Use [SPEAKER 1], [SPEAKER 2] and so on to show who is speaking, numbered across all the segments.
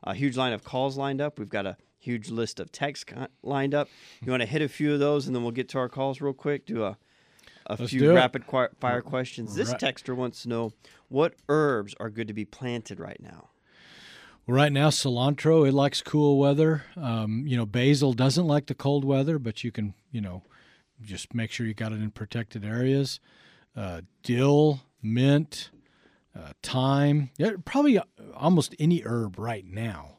[SPEAKER 1] a huge line of calls lined up. We've got a huge list of texts lined up. You want to hit a few of those, and then we'll get to our calls real quick. Do a few rapid fire questions. This texter wants to know, what herbs are good to be planted right now?
[SPEAKER 2] Well, right now, cilantro, it likes cool weather. Basil doesn't like the cold weather, but you can, just make sure you got it in protected areas. Dill, mint, thyme, probably almost any herb right now.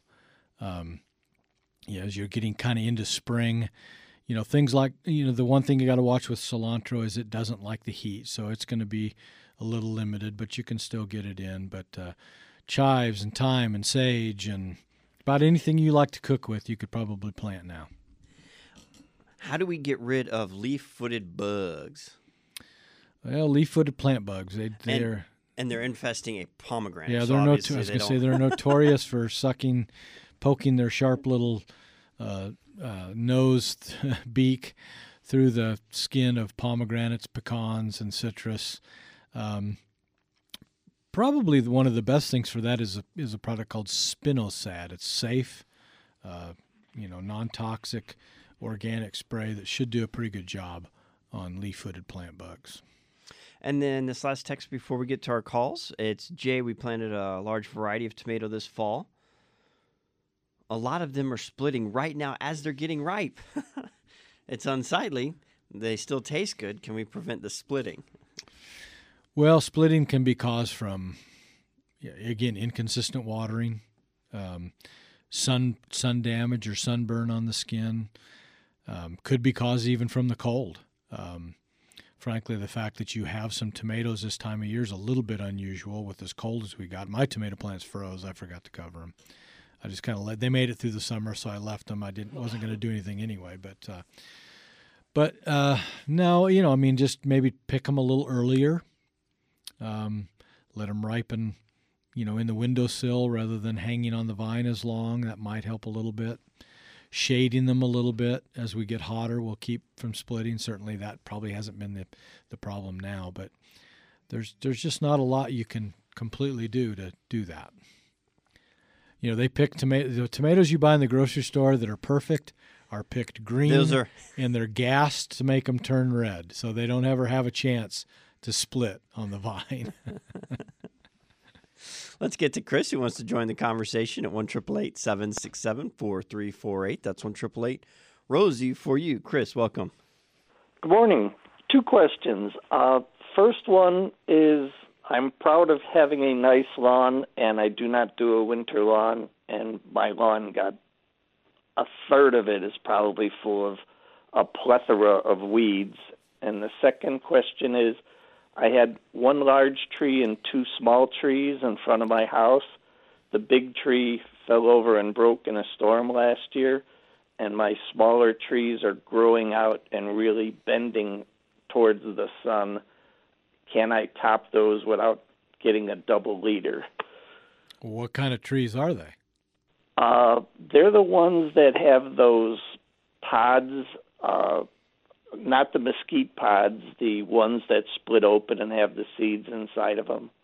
[SPEAKER 2] As you're getting kind of into spring, things like, the one thing you got to watch with cilantro is it doesn't like the heat, so it's going to be a little limited, but you can still get it in. But chives and thyme and sage and about anything you like to cook with, you could probably plant now.
[SPEAKER 1] How do we get rid of leaf-footed bugs?
[SPEAKER 2] Well, leaf-footed plant bugs, they're...
[SPEAKER 1] And they're infesting a pomegranate.
[SPEAKER 2] Yeah,
[SPEAKER 1] so
[SPEAKER 2] I was going to say they're notorious for poking their sharp little nosed beak through the skin of pomegranates, pecans, and citrus. Probably one of the best things for that is a product called Spinosad. It's safe, non-toxic, organic spray that should do a pretty good job on leaf-footed plant bugs.
[SPEAKER 1] And then this last text before we get to our calls, it's Jay. We planted a large variety of tomato this fall. A lot of them are splitting right now as they're getting ripe. It's unsightly. They still taste good. Can we prevent the splitting?
[SPEAKER 2] Well, splitting can be caused from, again, inconsistent watering, sun damage or sunburn on the skin. Could be caused even from the cold. Frankly, the fact that you have some tomatoes this time of year is a little bit unusual with as cold as we got. My tomato plants froze. I forgot to cover them. I just kind of they made it through the summer, so I left them. Wasn't going to do anything anyway. But no, just maybe pick them a little earlier. Let them ripen, in the windowsill rather than hanging on the vine as long. That might help a little bit. Shading them a little bit as we get hotter will keep from splitting. Certainly that probably hasn't been the problem now, but there's just not a lot you can completely do to do that. They pick the tomatoes you buy in the grocery store that are perfect are picked green, and they're gassed to make them turn red, so they don't ever have a chance to split on the vine.
[SPEAKER 1] Let's get to Chris, who wants to join the conversation at 1-888-767-4348. That's 1-888-ROSIE for you. Chris, welcome.
[SPEAKER 3] Good morning. 2 questions. First one is, I'm proud of having a nice lawn, and I do not do a winter lawn, and my lawn got a third of it is probably full of a plethora of weeds. And the second question is, I had one large tree and 2 small trees in front of my house. The big tree fell over and broke in a storm last year, and my smaller trees are growing out and really bending towards the sun. Can I top those without getting a double leader?
[SPEAKER 2] What kind of trees are they?
[SPEAKER 3] They're the ones that have those pods, not the mesquite pods, the ones that split open and have the seeds inside of them.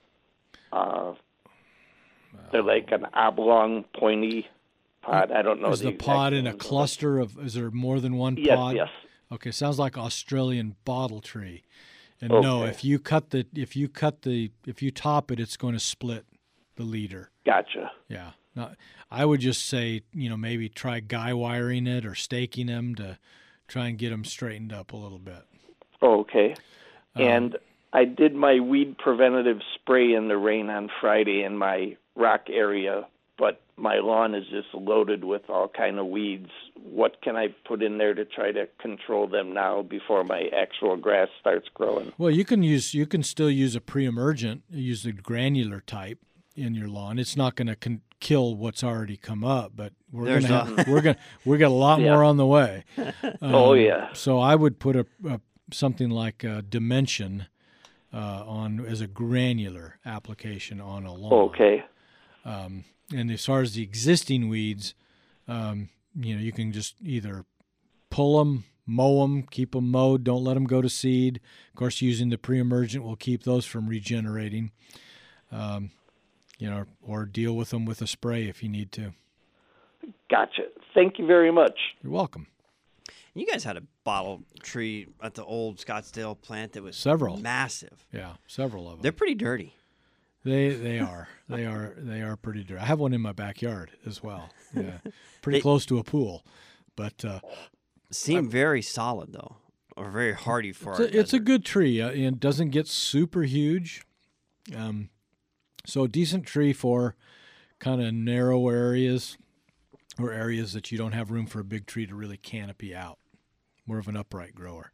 [SPEAKER 3] They're like an oblong, pointy pod. I don't know.
[SPEAKER 2] Is the pod in a cluster of? Is there more than one pod?
[SPEAKER 3] Yes.
[SPEAKER 2] Okay, sounds like Australian bottle tree. And
[SPEAKER 3] okay.
[SPEAKER 2] No, if you top it, it's going to split the leader.
[SPEAKER 3] Gotcha.
[SPEAKER 2] Yeah. Now, I would just say, maybe try guy wiring it or staking them to try and get them straightened up a little bit.
[SPEAKER 3] Okay. And I did my weed preventative spray in the rain on Friday in my rock area, but my lawn is just loaded with all kind of weeds. What can I put in there to try to control them now before my actual grass starts growing?
[SPEAKER 2] Well, you can still use a pre-emergent, use the granular type in your lawn. It's not going to kill what's already come up, but we got a lot more on the way. So I would put something like a Dimension on as a granular application on a lawn.
[SPEAKER 3] Okay.
[SPEAKER 2] And as far as the existing weeds, you can just either pull them, mow them, keep them mowed, don't let them go to seed. Of course, using the pre-emergent will keep those from regenerating. or deal with them with a spray if you need to.
[SPEAKER 3] Gotcha. Thank you very much.
[SPEAKER 2] You're welcome.
[SPEAKER 1] You guys had a bottle tree at the old Scottsdale plant that was
[SPEAKER 2] Several.
[SPEAKER 1] massive.
[SPEAKER 2] Yeah, several of them.
[SPEAKER 1] They're pretty dirty.
[SPEAKER 2] They are pretty dirty. I have one in my backyard as well. Yeah, pretty close to a pool, but
[SPEAKER 1] seem very solid though, or very hardy for our
[SPEAKER 2] it's a
[SPEAKER 1] desert.
[SPEAKER 2] good tree. And doesn't get super huge, so a decent tree for kind of narrow areas or areas that you don't have room for a big tree to really canopy out. More of an upright grower.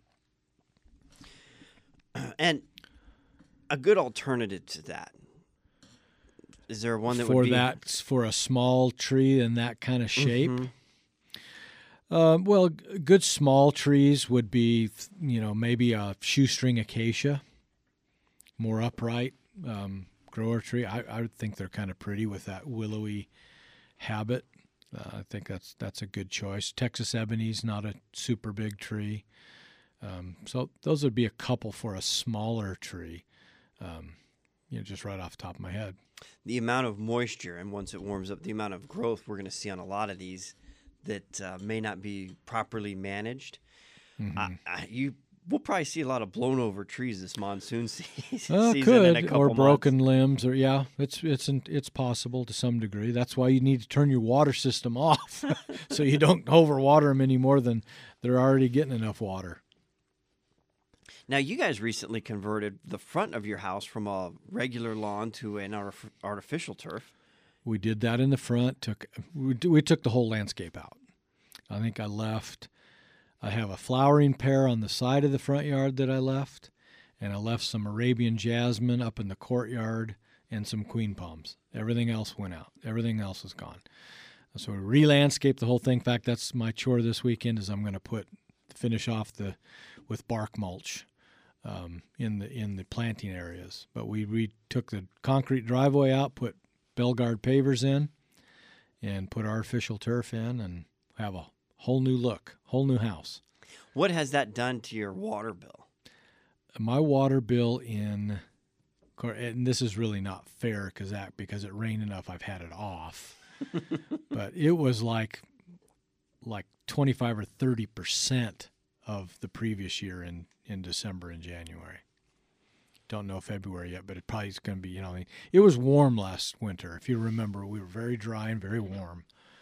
[SPEAKER 1] And a good alternative to that. Is there one that
[SPEAKER 2] for
[SPEAKER 1] would be
[SPEAKER 2] for a small tree in that kind of shape?
[SPEAKER 1] Mm-hmm.
[SPEAKER 2] Well, good small trees would be, maybe a shoestring acacia, more upright grower tree. I would think they're kind of pretty with that willowy habit. I think that's a good choice. Texas ebony's not a super big tree, so those would be a couple for a smaller tree. Just right off the top of my head.
[SPEAKER 1] The amount of moisture, and once it warms up, the amount of growth we're going to see on a lot of these that may not be properly managed.
[SPEAKER 2] Mm-hmm.
[SPEAKER 1] We'll probably see a lot of blown over trees this monsoon season.
[SPEAKER 2] Could,
[SPEAKER 1] in a couple
[SPEAKER 2] or broken
[SPEAKER 1] months.
[SPEAKER 2] limbs, or it's possible to some degree. That's why you need to turn your water system off, so you don't overwater them any more than they're already getting enough water.
[SPEAKER 3] Now, you guys recently converted the front of your house from a regular lawn to an artificial turf.
[SPEAKER 2] We did that in the front. We took the whole landscape out. I think I have a flowering pear on the side of the front yard that I left, and I left some Arabian jasmine up in the courtyard and some queen palms. Everything else went out. Everything else is gone. So we re-landscaped the whole thing. In fact, that's my chore this weekend is I'm going to finish off with bark mulch in the planting areas. But we took the concrete driveway out, put Belgard pavers in, and put artificial turf in, and have a whole new look, whole new house.
[SPEAKER 3] What has that done to your water bill?
[SPEAKER 2] My water bill and this is really not fair because it rained enough, I've had it off. But it was like 25 or 30% of the previous year in December and January. Don't know February yet, but it probably is going to be, it was warm last winter. If you remember, we were very dry and very warm.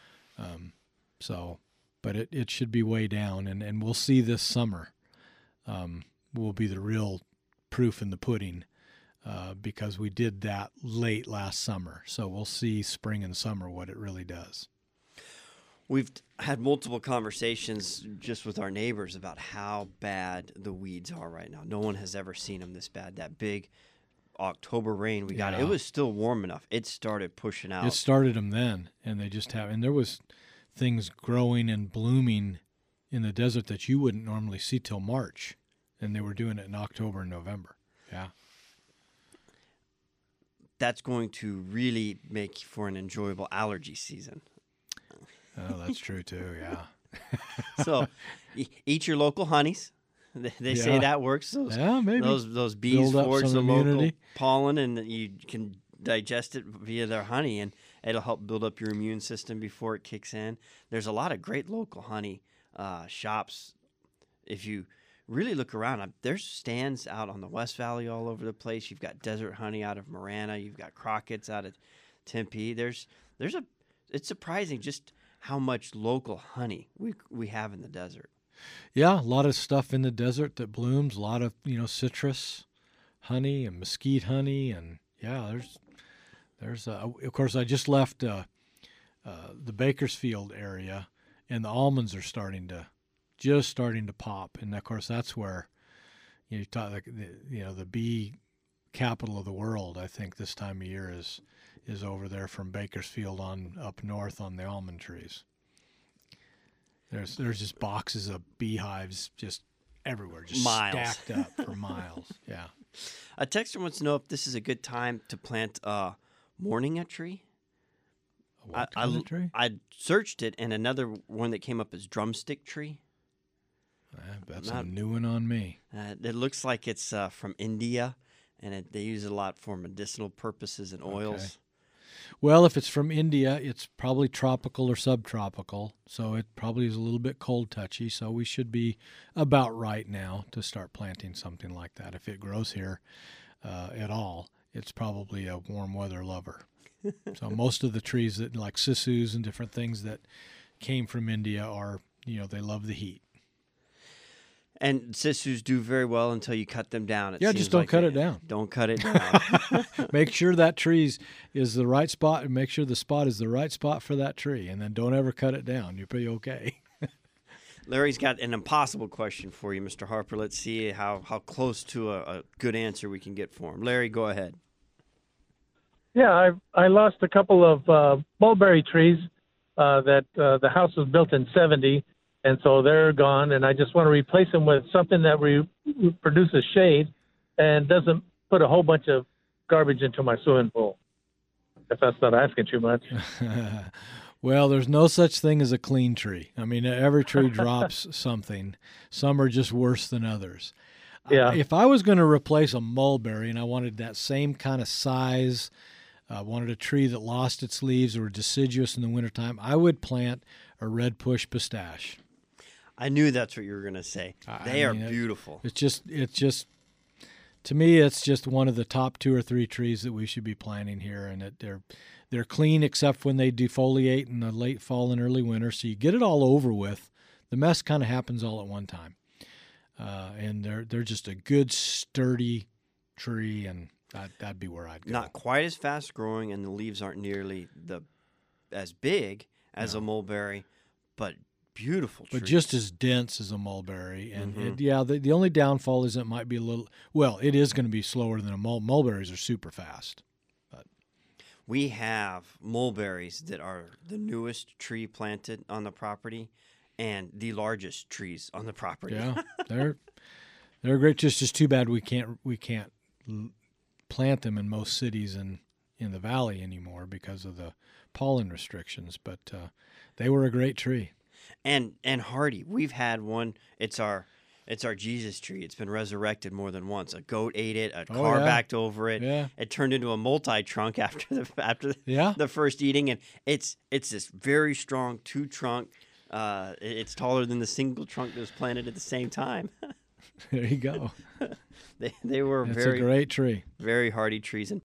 [SPEAKER 2] But it should be way down, and we'll see this summer will be the real proof in the pudding because we did that late last summer. So we'll see spring and summer what it really does.
[SPEAKER 3] We've had multiple conversations just with our neighbors about how bad the weeds are right now. No one has ever seen them this bad. That big October rain we got, it was still warm enough. It started pushing out.
[SPEAKER 2] It started them then, and they just have. And there was things growing and blooming in the desert that you wouldn't normally see till March, and they were doing it in October and November. Yeah.
[SPEAKER 3] That's going to really make for an enjoyable allergy season.
[SPEAKER 2] Oh, that's true too. Yeah.
[SPEAKER 3] So, eat your local honeys. They say that works.
[SPEAKER 2] Maybe
[SPEAKER 3] those bees
[SPEAKER 2] build up
[SPEAKER 3] forage the
[SPEAKER 2] some
[SPEAKER 3] local
[SPEAKER 2] immunity.
[SPEAKER 3] pollen, and you can digest it via their honey, and it'll help build up your immune system before it kicks in. There's a lot of great local honey shops. If you really look around, there's stands out on the West Valley all over the place. You've got Desert Honey out of Marana. You've got Crockett's out of Tempe. It's surprising just how much local honey we have in the desert.
[SPEAKER 2] Yeah, a lot of stuff in the desert that blooms. A lot of citrus honey and mesquite honey, and there's of course I just left the Bakersfield area, and the almonds are starting to pop, and of course that's where you talk the bee capital of the world. I think this time of year is over there from Bakersfield on up north on the almond trees. There's just boxes of beehives just everywhere, just
[SPEAKER 3] miles.
[SPEAKER 2] stacked up for miles. Yeah.
[SPEAKER 3] A texter wants to know if this is a good time to plant a moringa tree.
[SPEAKER 2] What kind of tree?
[SPEAKER 3] I searched it, and another one that came up is drumstick tree.
[SPEAKER 2] That's a new one on me.
[SPEAKER 3] It looks like it's from India, and they use it a lot for medicinal purposes and oils.
[SPEAKER 2] Well, if it's from India, it's probably tropical or subtropical, so it probably is a little bit cold touchy. So we should be about right now to start planting something like that. If it grows here at all, it's probably a warm weather lover. So most of the trees that like sisus and different things that came from India are, they love the heat.
[SPEAKER 1] And sisus do very well until you cut them down. It
[SPEAKER 2] Yeah,
[SPEAKER 1] seems
[SPEAKER 2] just don't
[SPEAKER 1] like
[SPEAKER 2] cut it down.
[SPEAKER 1] Don't cut it down.
[SPEAKER 2] Make sure that tree is the right spot, and make sure the spot is the right spot for that tree, and then don't ever cut it down. You're pretty okay.
[SPEAKER 1] Larry's got an impossible question for you, Mr. Harper. Let's see how close to a good answer we can get for him. Larry, go ahead.
[SPEAKER 4] Yeah, I lost a couple of mulberry trees that the house was built in 70, and so they're gone, and I just want to replace them with something that produces shade and doesn't put a whole bunch of garbage into my swimming pool, if that's not asking too much.
[SPEAKER 2] Well, there's no such thing as a clean tree. I mean, every tree drops something. Some are just worse than others.
[SPEAKER 4] Yeah.
[SPEAKER 2] If I was going to replace a mulberry and I wanted that same kind of size, wanted a tree that lost its leaves or were deciduous in the wintertime, I would plant a red push pistache.
[SPEAKER 1] I knew that's what you were going to say. They are beautiful.
[SPEAKER 2] It's just to me, it's just one of the top 2 or 3 trees that we should be planting here, and they're clean except when they defoliate in the late fall and early winter. So you get it all over with. The mess kind of happens all at one time, and they're just a good sturdy tree, and that'd be where I'd go.
[SPEAKER 1] Not quite as fast growing, and the leaves aren't nearly as big as a mulberry, but beautiful trees.
[SPEAKER 2] But just as dense as a mulberry. And the only downfall is it might be it is going to be slower than a mulberries are super fast. But
[SPEAKER 1] we have mulberries that are the newest tree planted on the property and the largest trees on the property.
[SPEAKER 2] Yeah, they're great. Just too bad we can't plant them in most cities and in the valley anymore because of the pollen restrictions. But they were a great tree.
[SPEAKER 1] And hardy. We've had one. It's our Jesus tree. It's been resurrected more than once. A goat ate it. A car backed over it.
[SPEAKER 2] Yeah.
[SPEAKER 1] It turned into a multi-trunk after
[SPEAKER 2] Yeah.
[SPEAKER 1] the first eating, and it's this very strong 2-trunk. It's taller than the single trunk that was planted at the same time.
[SPEAKER 2] There you go.
[SPEAKER 1] They were
[SPEAKER 2] It's a great tree.
[SPEAKER 1] very hardy trees. And